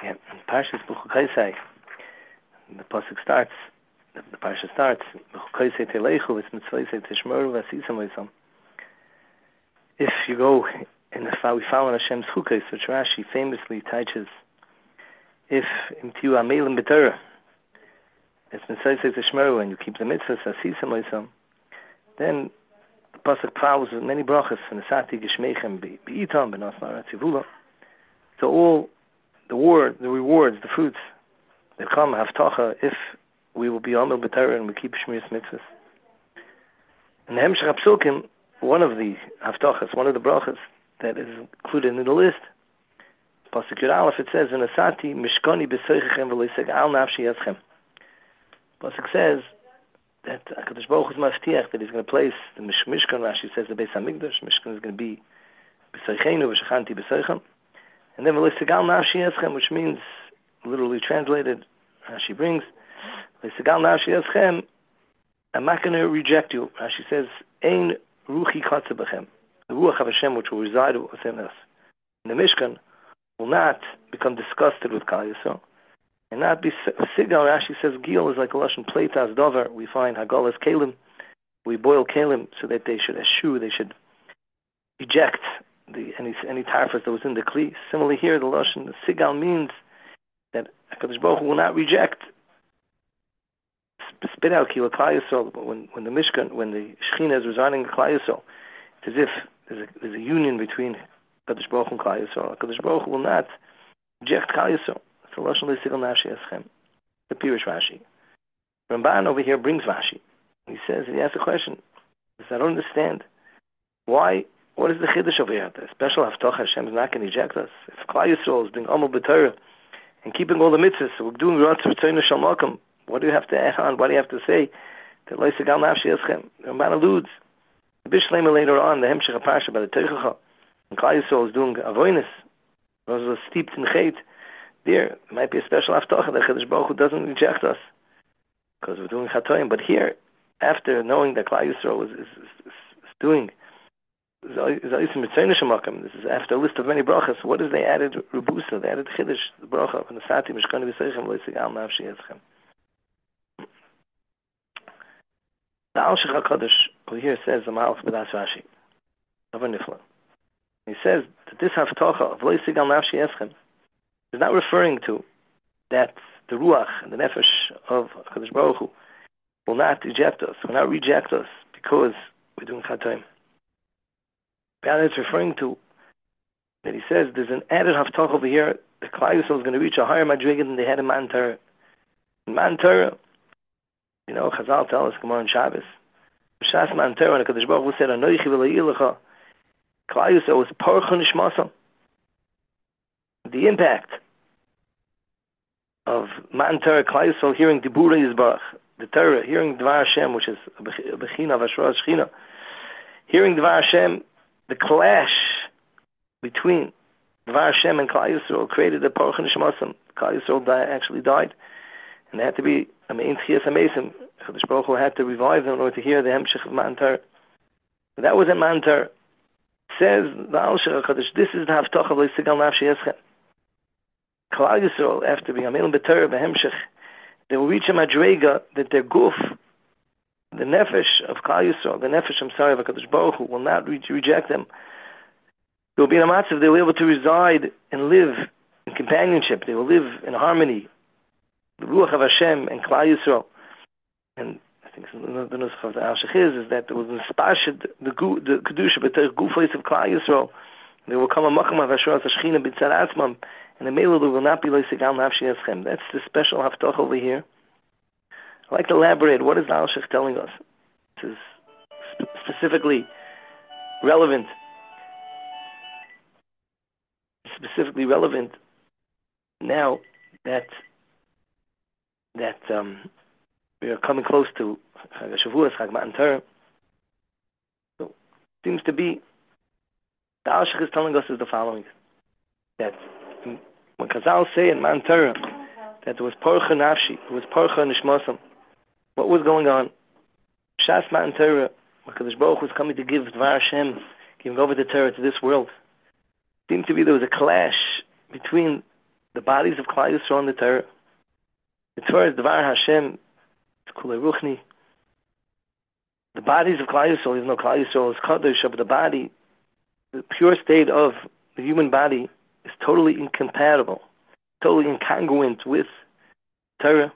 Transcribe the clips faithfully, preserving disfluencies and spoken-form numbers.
Yeah, Parshas B'chukaisei. The pasuk starts. The, the parsha starts. B'chukaisei telechu, it's mitzvayisei tishmeru v'asisam v'isam. If you go in the we follow in Hashem's chukos, which Rashi famously teaches, if imtiu amelim b'torah, it's mitzvayisei tishmeru, and you keep the mitzvahs asisam v'isam, then the pasuk follows with many brachas from the sati geshmeichem b'itam b'nasna ratzivula. So all the word, the rewards, the fruits that come haftacha if we will be amel b'torah and we keep shmiras mitzvahs. And the hemshech hapsukim, one of the haftachas, one of the brachas that is included in the list, pasuk Yud Aleph, it says, "V'nasati mishkani b'soichechem v'loiseg al nafshi yaschem." Pasuk says that Hakadosh Baruch Hu is maftiach that He's going to place the mishkan. Rashi says the Beis Hamikdash mishkan is going to be b'soichenu v'shachanti b'soichem. And then V'leisegal nafshi eschem, which means, literally translated, Rashi brings, V'leisegal nafshi eschem, I'm not going to reject you. Rashi says, Ein ruchi katze b'chem. The ruach of Hashem, which will reside within us, in the Mishkan, will not become disgusted with Kal Yisrael, and not be sigal. Rashi says, Gil is like a lashon pleitas dover. We find Hagalas Kalim. We boil Kalim so that they should eschew, they should eject The, any any tarfas that was in the kli. Similarly here, the lashon the sigal means that Hakadosh Baruch Hu will not reject, spit out kila Klal Yisrael. When when the Mishkan, when the Shechina is residing in Klal Yisrael, it's as if there's a, there's a union between Hakadosh Baruch Hu and Klal Yisrael. Hakadosh Baruch Hu will not reject Klal Yisrael. It's the lashon leisigal nafshi eschem. The Pirush Rashi. Ramban over here brings Rashi. He says, and he asks a question. He says, I don't understand why. What is the chiddush over here? The special haftocha Hashem is not going to eject us. If Klal Yisrael is doing amel b'torah and keeping all the mitzvahs, so we're doing ratz v'tzaynu shel makom, what do you have to add on? What do you have to say? That loisegal nafshi eschem. The Ramban alludes. The Bishlema later on, the hemshech parsha by the Teichacha, and Klal Yisrael is doing avoinus, was steeped in chait. There might be a special haftocha that Chiddush Baruch Hu doesn't reject us because we're doing chatoim. But here, after knowing that Klal Yisrael is, is, is, is doing this is after a list of many brachas. What is they added? Rubusa. They added chiddush, the bracha, and the sati mishkani b'seichem loisigal nafshi eschem. The Al Shech HaKadosh over here says the Malach B'das Rashi. He says that this haftacha of loisigal nafshi eschem is not referring to that the ruach and the nefesh of Hakadosh Baruch Hu will not eject us, will not reject us because we're doing chatoim. Rather, it's referring to that he says there's an added haftach over here. The Klal Yisrael is going to reach a higher madriga than they had in Man Torah. In Man Torah, you know, Chazal tell us, Gemara on Shabbos, B'shas Man Torah, and Hakadosh Baruch Hu said, Anoichi v'la'ilecha, Klal Yisrael was parcha nishmasam. The impact of Man Torah, Klal Yisrael hearing Dibura Yisbarach, the Torah, hearing Dvar Hashem, which is a bechina of Ashra Shechina, hearing Dvar Hashem, the clash between Dvar Hashem and Klal Yisrael created a Paruch Nishmasam. Klal Yisrael di- actually died, and there had to be a Mein Tchias HaMesim. Hakadosh Baruch Hu had to revive them in order to hear the Hemshech of Man Torah. That was in Man Torah. Says the Al Shech HaKadosh, this is the Haftach of Leisigal Nafshi Eschem. Klal Yisrael, after being Amel B'Torah B'Hemshech, they will reach a Madrega that their guf, the nefesh of Klal Yisrael, the nefesh, I'm sorry, of HaKadosh Baruch Hu, will not re- reject them. They will be in a matzav, they will be able to reside and live in companionship. They will live in harmony. The Ruach of Hashem and Klal Yisrael. And I think the nusach of the Al Shech is, is that there was inspashed the Kedusha, but the gufos of Klal Yisrael. There will come a makam of Ashra Shechina b'tzad atzmam, and the Meilu will not be loisigal nafshi eschem. That's the special haftach over here. I'd like to elaborate. What is the Al Shech telling us? This is sp- specifically relevant. Specifically relevant now that that um, we are coming close to Chag HaShavuos, Chag Matan Torah. So, seems to be the Al Shech is telling us is the following: that when Chazal say in Matan Torah that there was Porcha Nafshi, it was Porcha Nishmasam. What was going on? Shas Matan Torah, Hakadosh Baruch Hu was coming to give Dvar Hashem, giving over the Torah to this world. It seemed to be there was a clash between the bodies of Klal Yisrael in the Torah. The Torah is Dvar Hashem, it's Kulei Ruchni. The bodies of Klal Yisrael, even though Klal Yisrael is Kadosh, but the body, the pure state of the human body is totally incompatible, totally incongruent with Torah.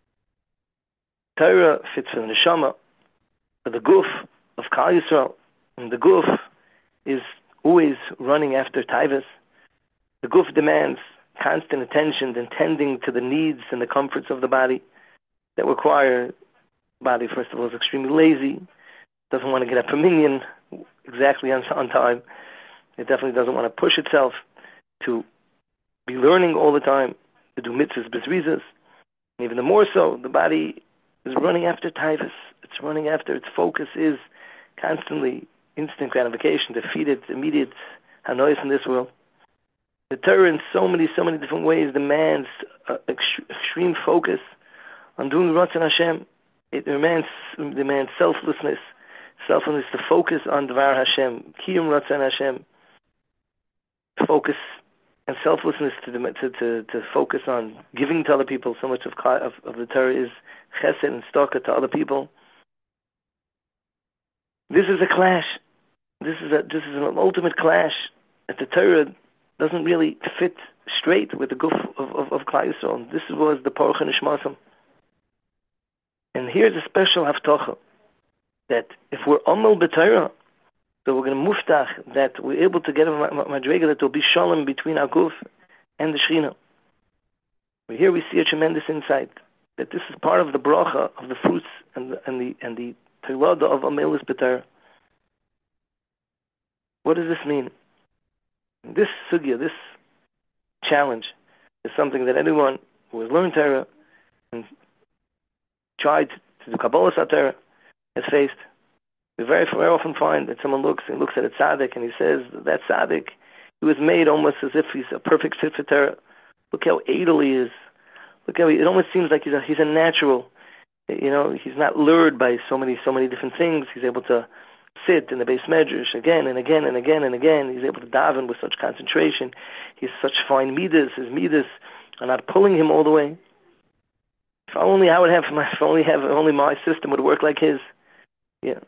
Torah fits for the neshama, for the guf of Klal Yisrael, and the guf is always running after taivas. The guf demands constant attention and tending to the needs and the comforts of the body that require. The body, first of all, is extremely lazy, doesn't want to get up a minion exactly on, on time. It definitely doesn't want to push itself to be learning all the time, to do mitzvahs, bezrizas. And even the more so, the body is running after taivas. It's running after, its focus is constantly instant gratification, to feed its immediate hanois in this world. The Torah in so many, so many different ways demands uh, ex- extreme focus on doing Ratzon Hashem. It demands, demands selflessness, selflessness to focus on Dvar Hashem, Kiyum Ratzon Hashem, focus and selflessness to, to to to focus on giving to other people. So much of of, of the Torah is chesed and tzedakah to other people. This is a clash. This is a this is an ultimate clash that the Torah doesn't really fit straight with the guf of of, of Klal Yisrael. This was the Paruch Nishmasam. And here's a special haftocha that if we're omel b'Torah, so we're going to muftach that we're able to get a madrega that will be shalom between our guf and the Shechina. Here we see a tremendous insight that this is part of the bracha of the fruits and the and the and the teilada of omelus b'Torah. What does this mean? This sugya, this challenge, is something that anyone who has learned Torah and tried to do Kabbalah Torah has faced. We very, very often find that someone looks and looks at a tzaddik and he says, that tzaddik, he was made almost as if he's a perfect fit for Torah. Look how idle he is. Look how he, it almost seems like he's a, he's a natural. You know, he's not lured by so many, so many different things. He's able to sit in the base medrash again and again and again and again. He's able to daven with such concentration. He's such fine midas. His midas are not pulling him all the way. If only I would have my, if only have, if only my system would work like his. Yeah.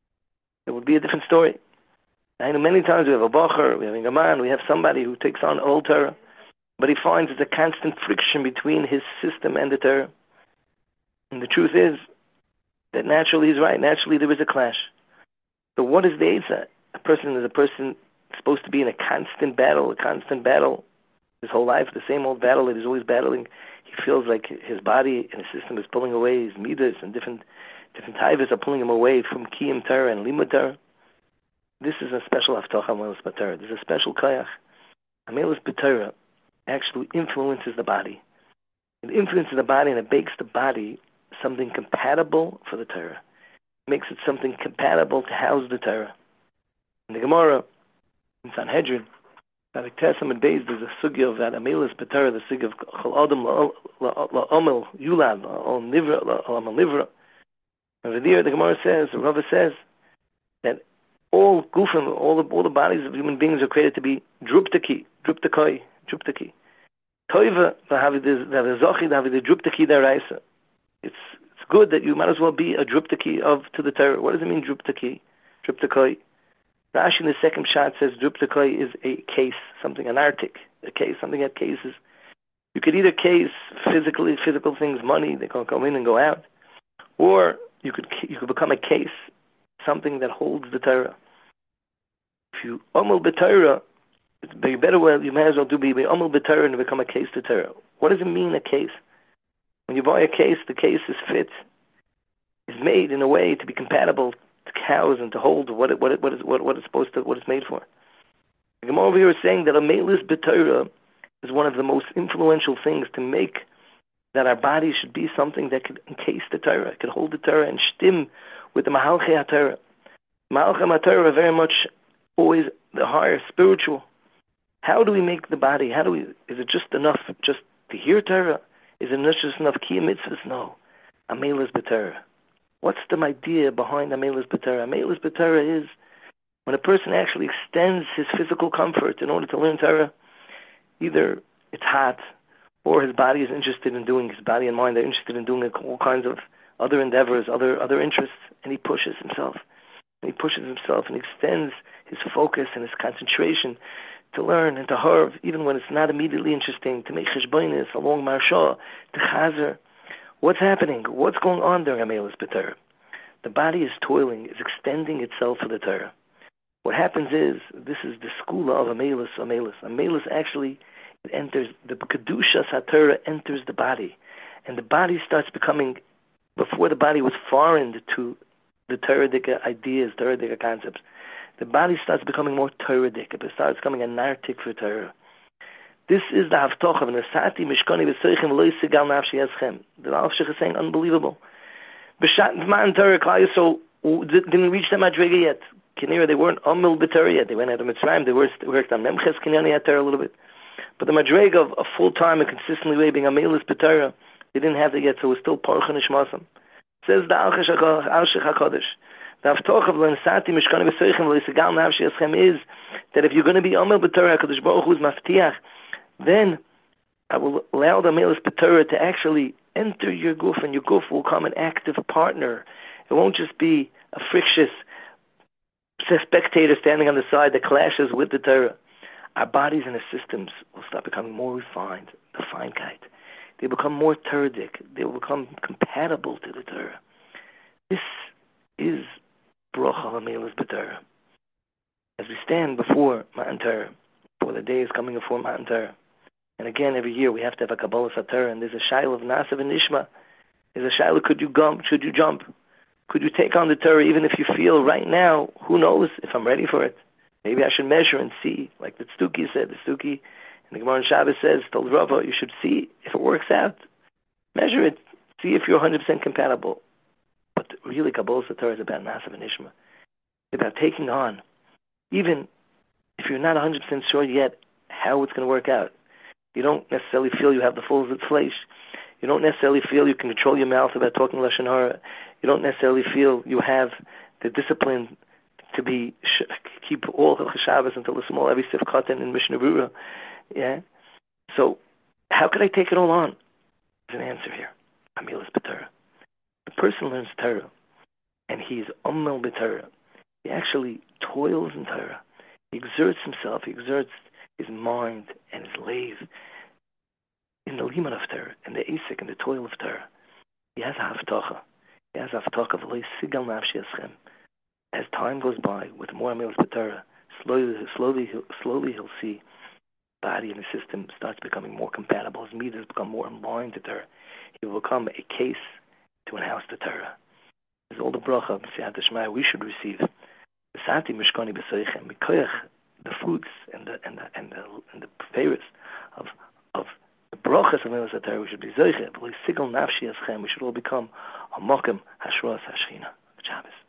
It would be a different story. I know many times we have a bacher, we have a man, we have somebody who takes on old Torah, but he finds it's a constant friction between his system and the Torah. And the truth is that naturally he's right. Naturally there is a clash. So what is the Eitzah? A person is a person supposed to be in a constant battle, a constant battle his whole life, the same old battle that he's always battling. He feels like his body and his system is pulling away, his midas and different different taivas are pulling him away from Kiyum Torah and Limud Torah. This is a special haftacha Amelus b'Torah. There's a special kayach. Amelus b'Torah actually influences the body. It influences the body and it makes the body something compatible for the Torah. It makes it something compatible to house the Torah. In the Gemara, in Sanhedrin, Parak Tesam and Beis, there's a sugya of that Amelus b'Torah, the sugya of Chol Adam la'omel yulad la'om nivra la'om nivra. Over there, the Gemara says, the Rava says, that all gufim, all the all the bodies of human beings are created to be druptaki, druptakoi, druptaki. Toiva v'havizochi v'havid druptaki daraisa. It's it's good that you might as well be a druptaki of to the Torah. What does it mean, druptaki, druptakoi? Rashi in the second shot says druptakoi is a case, something, an artic, a case, something that cases. You could either case physically, physical things, money, they can come in and go out, or you could you could become a case, something that holds the Torah. If you omel b'Torah, it's better well you may as well do be omel b'Torah and become a case to Torah. What does it mean, a case? When you buy a case, the case is fit, is made in a way to be compatible to house and to hold what it what it what is what what it's supposed to what it's made for. The Gemara over here is saying that a meilus b'Torah is one of the most influential things to make that our body should be something that could encase the Torah, could hold the Torah and stim with the Mahalchei HaTorah. Mahalchei HaTorah are very much always the higher spiritual. How do we make the body? How do we? Is it just enough just to hear Torah? Is it not just enough kiyum mitzvahs? No. Amelus b'Torah. What's the idea behind Amelus b'Torah? Amelus b'Torah is when a person actually extends his physical comfort in order to learn Torah. Either it's hot, or his body is interested in doing, his body and mind are interested in doing all kinds of other endeavors, other other interests, and he pushes himself. And he pushes himself and extends his focus and his concentration to learn and to harv, even when it's not immediately interesting, to make cheshbonis along marsha, to chazer. What's happening? What's going on during Amelis B'Torah? The body is toiling, is extending itself for the Torah. What happens is, this is the school of Amelis, Amelis. Amelis actually it enters, the Kedusha HaTorah enters the body. And the body starts becoming, before the body was foreign to the Torah-dik ideas, Torah-dik concepts, the body starts becoming more Torah-dik. It starts becoming a narrative for Torah. This is the Haftoch of Nesati Mishkoni V'Soichim V'Lo Yisigal Nafshi Eschem. The Alshich is saying unbelievable. B'Shat Man Torah Klal Yisrael didn't reach the Madriga yet. Kinira, they weren't Amil B'Torah yet. They went out of Mitzrayim. They worked, worked on Memches Kinyani HaTorah a little bit. But the Madriga of a full-time and consistently way being Amelis B'Torah, they didn't have that yet, so it was still Paruch Nishmasam. Says the Alshich HaKodesh. The Haftoch of Nesati Mishkoni V'Soichim V'Lo Yisigal Nafshi Eschem is that if you're going to be Amil B'Torah, HaKadosh Baruch Hu is Maftiach, then I will allow the Amelis B'Torah to actually enter your guf, and your guf will become an active partner. It won't just be a frictious spectator standing on the side that clashes with the Torah. Our bodies and our systems will start becoming more refined, the Feinkeit. They become more Torah-dik. They will become compatible to the Torah. This is Bracha Amelis B'Torah. As we stand before Matan Torah, before the day is coming before Matan Torah, and again, every year we have to have a Kabbalah Satorah, and there's a Shaila of Nasav and Nishma. There's a Shaila, could you jump? Should you jump? Could you take on the Torah even if you feel right now, who knows if I'm ready for it? Maybe I should measure and see, like the Tzduki said. The Tzduki in the Gemara in Shabbos says, told Rava, you should see if it works out. Measure it. See if you're one hundred percent compatible. But really, Kabbalah Satorah is about Nasav and Nishma. It's about taking on, even if you're not one hundred percent sure yet how it's going to work out. You don't necessarily feel you have the full flesh. You don't necessarily feel you can control your mouth about talking Lashon Hara. You don't necessarily feel you have the discipline to be keep all the Shabbos until the small every Sif Katan in Mishnah Berurah. Yeah. So how could I take it all on? There's an answer here. Amelis B'Torah. The person learns Torah, and he's Ummel B'Torah. He actually toils in Torah. He exerts himself. He exerts his mind and his lave in the liman of Torah, in the asik, in the toil of Torah. He has a haftacha. He has a haftacha of Lo Yisigal Nafshi Eschem. As time goes by, with more Amelis B'Torah, slowly, slowly, slowly he'll see body and the system starts becoming more compatible. His midas become more in line to Torah. He will become a case to enhance the Torah. There's all the bracha, B'Siyat Shema, we should receive. B'Sati Mishkoni B'Soichem, Mikoyach, the fruits and the and the and the, and the favors of of the brachas of Amelis B'Torah, we should be zoiche. We should all become a mokem hashras hashchina. Shabbos.